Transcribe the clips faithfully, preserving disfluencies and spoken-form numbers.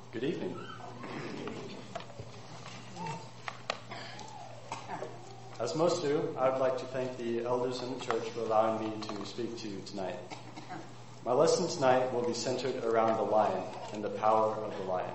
Good evening. As most do, I would like to thank the elders in the church for allowing me to speak to you tonight. My lesson tonight will be centered around the lion and the power of the lion.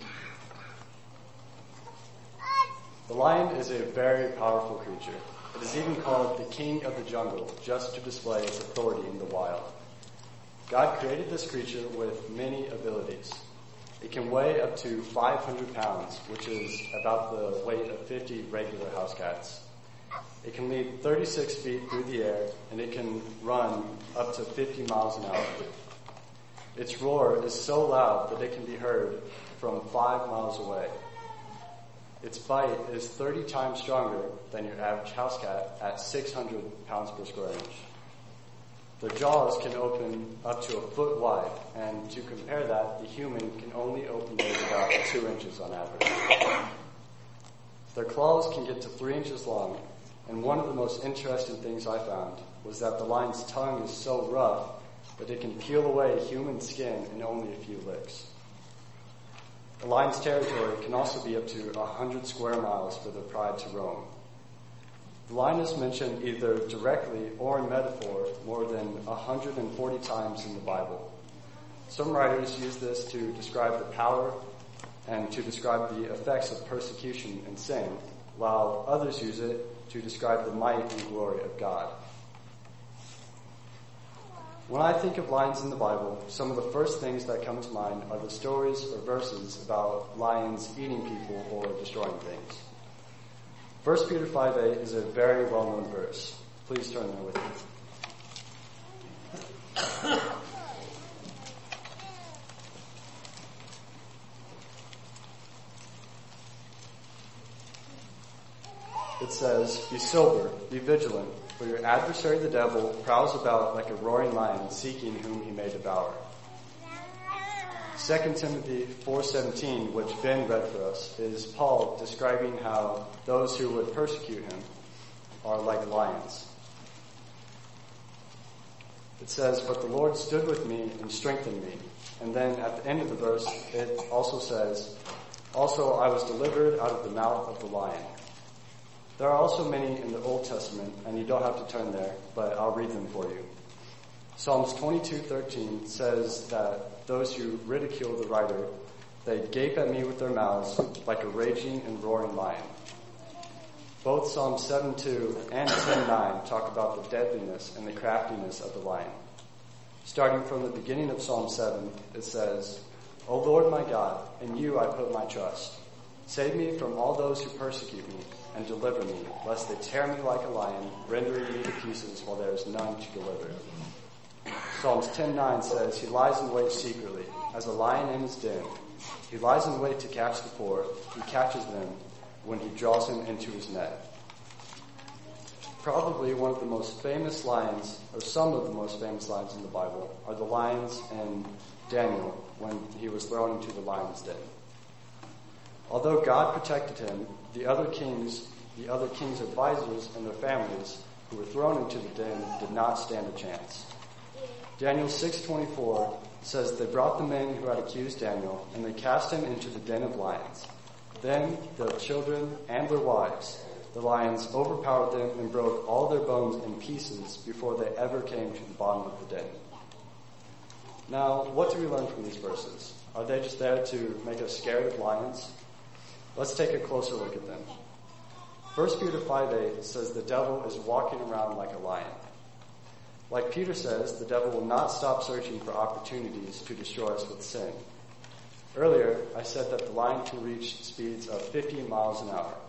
The lion is a very powerful creature. It is even called the king of the jungle, just to display its authority in the wild. God created this creature with many abilities. It can weigh up to five hundred pounds, which is about the weight of fifty regular house cats. It can leap thirty-six feet through the air, and it can run up to fifty miles an hour. Its roar is so loud that it can be heard from five miles away. Its bite is thirty times stronger than your average house cat at six hundred pounds per square inch. Their jaws can open up to a foot wide, and to compare that, the human can only open those about two inches on average. Their claws can get to three inches long, and one of the most interesting things I found was that the lion's tongue is so rough that it can peel away human skin in only a few licks. The lion's territory can also be up to one hundred square miles for their pride to roam. The lion is mentioned either directly or in metaphor more than one hundred forty times in the Bible. Some writers use this to describe the power and to describe the effects of persecution and sin, while others use it to describe the might and glory of God. When I think of lions in the Bible, some of the first things that come to mind are the stories or verses about lions eating people or destroying things. First Peter five eight is a very well-known verse. Please turn there with me. It says, "Be sober, be vigilant, for your adversary the devil prowls about like a roaring lion, seeking whom he may devour." Second Timothy four seventeen, which Ben read for us, is Paul describing how those who would persecute him are like lions. It says, "But the Lord stood with me and strengthened me." And then at the end of the verse, it also says, "Also I was delivered out of the mouth of the lion." There are also many in the Old Testament, and you don't have to turn there, but I'll read them for you. Psalms twenty-two thirteen says that those who ridicule the writer, they gape at me with their mouths like a raging and roaring lion. Both Psalm seven two and ten nine talk about the deadliness and the craftiness of the lion. Starting from the beginning of Psalm seven, it says, "O Lord my God, in you I put my trust. Save me from all those who persecute me, and deliver me, lest they tear me like a lion, rendering me to pieces while there is none to deliver." Psalms ten nine says, "He lies in wait secretly, as a lion in his den. He lies in wait to catch the poor. He catches them when he draws him into his net." Probably one of the most famous lines, or some of the most famous lines in the Bible, are the lions in Daniel when he was thrown into the lion's den. Although God protected him, the other kings, the other king's advisors and their families who were thrown into the den did not stand a chance. Daniel six twenty-four says, "They brought the men who had accused Daniel, and they cast him into the den of lions. Then their children and their wives, the lions overpowered them and broke all their bones in pieces before they ever came to the bottom of the den." Now, what do we learn from these verses? Are they just there to make us scared of lions? Let's take a closer look at them. First Peter five eight says the devil is walking around like a lion. Like Peter says, the devil will not stop searching for opportunities to destroy us with sin. Earlier, I said that the lion can reach speeds of fifty miles an hour.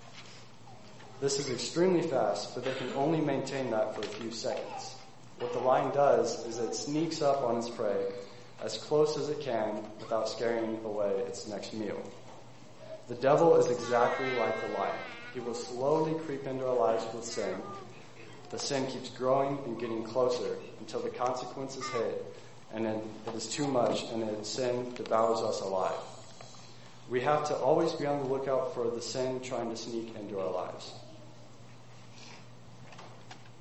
This is extremely fast, but they can only maintain that for a few seconds. What the lion does is it sneaks up on its prey as close as it can without scaring away its next meal. The devil is exactly like the lion. He will slowly creep into our lives with sin. The sin keeps growing and getting closer until the consequences hit, and then it is too much, and then sin devours us alive. We have to always be on the lookout for the sin trying to sneak into our lives.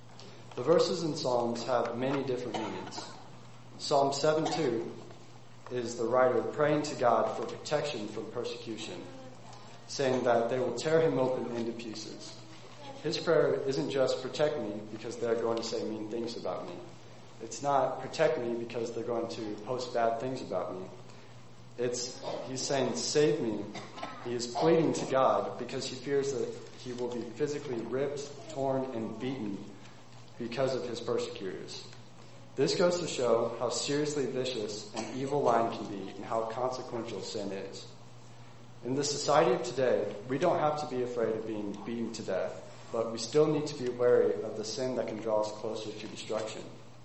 The verses in Psalms have many different meanings. Psalm seven two is the writer praying to God for protection from persecution, saying that they will tear him open into pieces. His prayer isn't just protect me because they're going to say mean things about me. It's not protect me because they're going to post bad things about me. It's, he's saying save me. He is pleading to God because he fears that he will be physically ripped, torn, and beaten because of his persecutors. This goes to show how seriously vicious an evil lying can be and how consequential sin is. In the society of today, we don't have to be afraid of being beaten to death, but we still need to be wary of the sin that can draw us closer to destruction.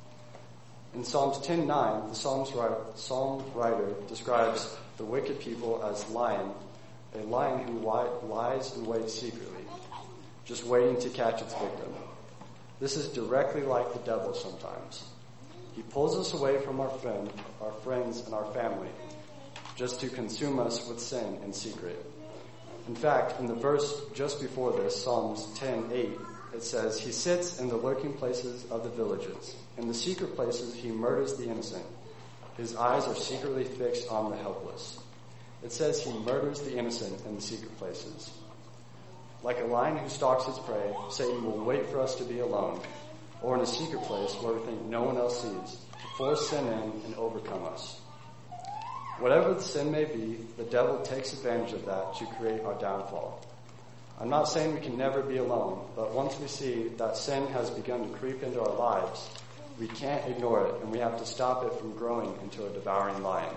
In Psalms ten nine, the Psalms writer, Psalm writer describes the wicked people as lion, a lion who lies and waits secretly, just waiting to catch its victim. This is directly like the devil sometimes. He pulls us away from our friend, our friends, and our family, just to consume us with sin in secret. In fact, in the verse just before this, Psalms ten eight, it says, he sits in the lurking places of the villages. In the secret places, he murders the innocent. His eyes are secretly fixed on the helpless. It says he murders the innocent in the secret places. Like a lion who stalks his prey, Satan will wait for us to be alone, or in a secret place where we think no one else sees, to force sin in and overcome us. Whatever the sin may be, the devil takes advantage of that to create our downfall. I'm not saying we can never be alone, but once we see that sin has begun to creep into our lives, we can't ignore it, and we have to stop it from growing into a devouring lion.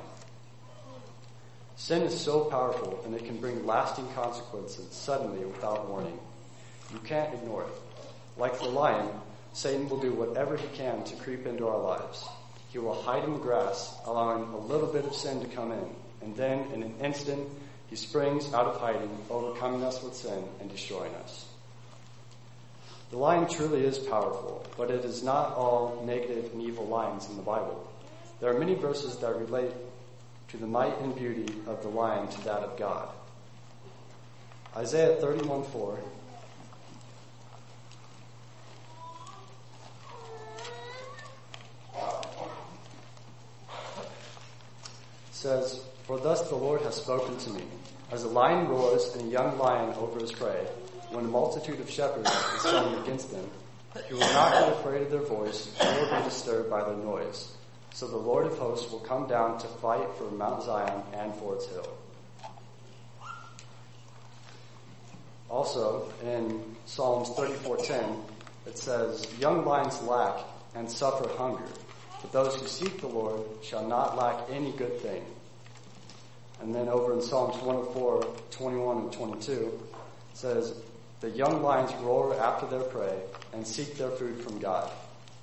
Sin is so powerful, and it can bring lasting consequences suddenly without warning. You can't ignore it. Like the lion, Satan will do whatever he can to creep into our lives. He will hide in the grass, allowing a little bit of sin to come in, and then in an instant, he springs out of hiding, overcoming us with sin and destroying us. The lion truly is powerful, but it is not all negative and evil lions in the Bible. There are many verses that relate to the might and beauty of the lion to that of God. Isaiah thirty-one four says, for thus the Lord has spoken to me. As a lion roars and a young lion over his prey, when a multitude of shepherds is coming against them, he will not be afraid of their voice, nor be disturbed by their noise. So the Lord of hosts will come down to fight for Mount Zion and for its hill. Also, in Psalms thirty-four ten, it says, young lions lack and suffer hunger, but those who seek the Lord shall not lack any good thing. And then over in Psalms one oh four, twenty-one and twenty-two, it says, the young lions roar after their prey and seek their food from God.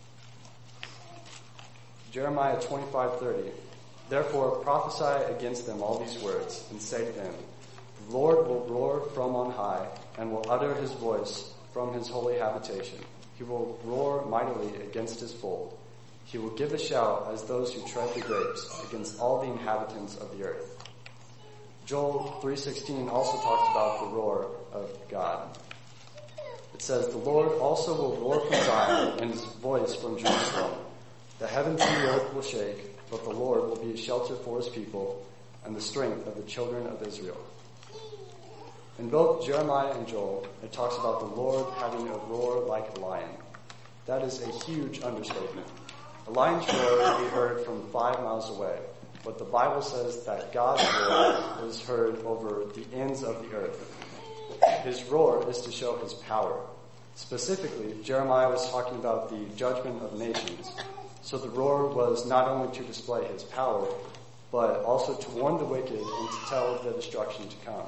Jeremiah twenty-five thirty, therefore prophesy against them all these words and say to them, the Lord will roar from on high and will utter his voice from his holy habitation. He will roar mightily against his fold. He will give a shout as those who tread the grapes against all the inhabitants of the earth. Joel three sixteen also talks about the roar of God. It says, the Lord also will roar from Zion and his voice from Jerusalem. The heavens and the earth will shake, but the Lord will be a shelter for his people and the strength of the children of Israel. In both Jeremiah and Joel, it talks about the Lord having a roar like a lion. That is a huge understatement. A lion's roar can be heard from five miles away, but the Bible says that God's roar is heard over the ends of the earth. His roar is to show his power. Specifically, Jeremiah was talking about the judgment of nations. So the roar was not only to display his power, but also to warn the wicked and to tell of the destruction to come.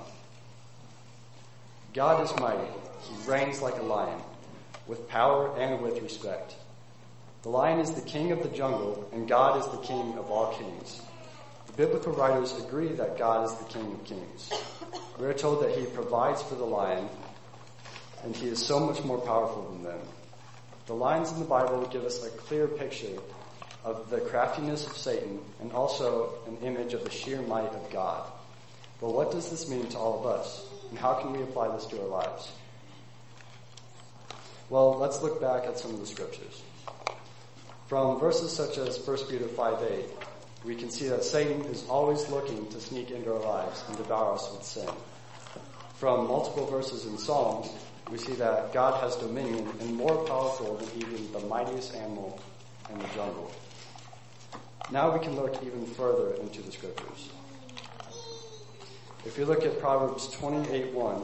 God is mighty. He reigns like a lion, with power and with respect. The lion is the king of the jungle, and God is the king of all kings. The biblical writers agree that God is the king of kings. We are told that he provides for the lion, and he is so much more powerful than them. The lions in the Bible give us a clear picture of the craftiness of Satan and also an image of the sheer might of God. But what does this mean to all of us? And how can we apply this to our lives? Well, let's look back at some of the scriptures. From verses such as First Peter five eight, we can see that Satan is always looking to sneak into our lives and devour us with sin. From multiple verses in Psalms, we see that God has dominion and more powerful than even the mightiest animal in the jungle. Now we can look even further into the scriptures. If you look at Proverbs twenty-eight one,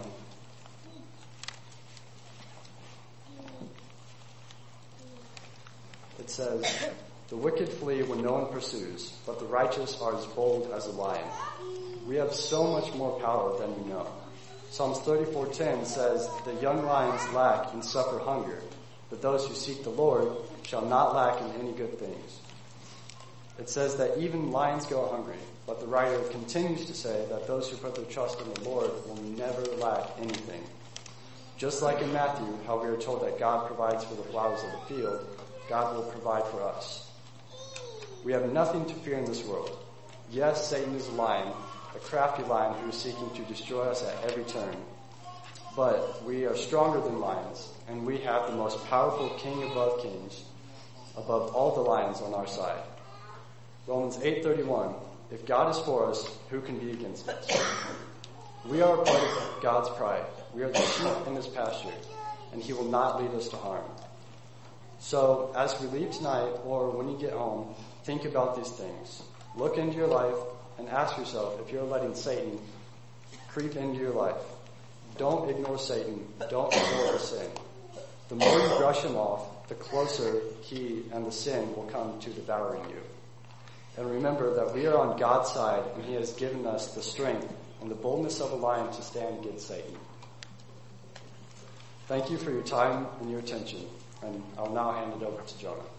it says, "The wicked flee when no one pursues, but the righteous are as bold as a lion." We have so much more power than we know. Psalms thirty-four ten says, "The young lions lack and suffer hunger, but those who seek the Lord shall not lack in any good things." It says that even lions go hungry, but the writer continues to say that those who put their trust in the Lord will never lack anything. Just like in Matthew, how we are told that God provides for the flowers of the field, God will provide for us. We have nothing to fear in this world. Yes, Satan is a lion, a crafty lion who is seeking to destroy us at every turn. But we are stronger than lions, and we have the most powerful king above kings, above all the lions on our side. Romans eight thirty-one, "If God is for us, who can be against us?" We are a part of God's pride. We are the sheep in his pasture, and he will not lead us to harm. So, as we leave tonight, or when you get home, think about these things. Look into your life and ask yourself if you're letting Satan creep into your life. Don't ignore Satan. Don't ignore the sin. The more you brush him off, the closer he and the sin will come to devouring you. And remember that we are on God's side, and he has given us the strength and the boldness of a lion to stand against Satan. Thank you for your time and your attention, and I'll now hand it over to Jonah.